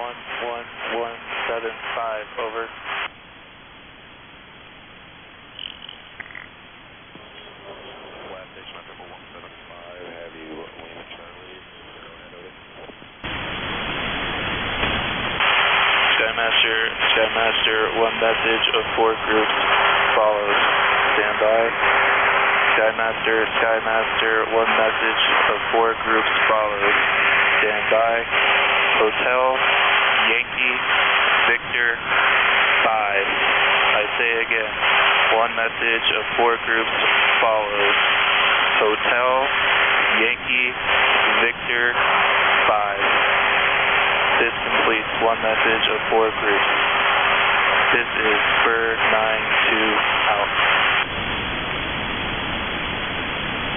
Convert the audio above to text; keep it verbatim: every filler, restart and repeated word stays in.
one one one seven five, over. Last station on triple one seven five, have you Lima Charlie, go ahead, over. Skymaster, Skymaster, one message of four groups follows. Stand by. Skymaster, Skymaster, one message of four groups follows. Stand by. Hotel, Yankee, Victor, five. I say again, one message of four groups follows. Hotel, Yankee, Victor, five. This completes one message of four groups. This is Spur nine two out.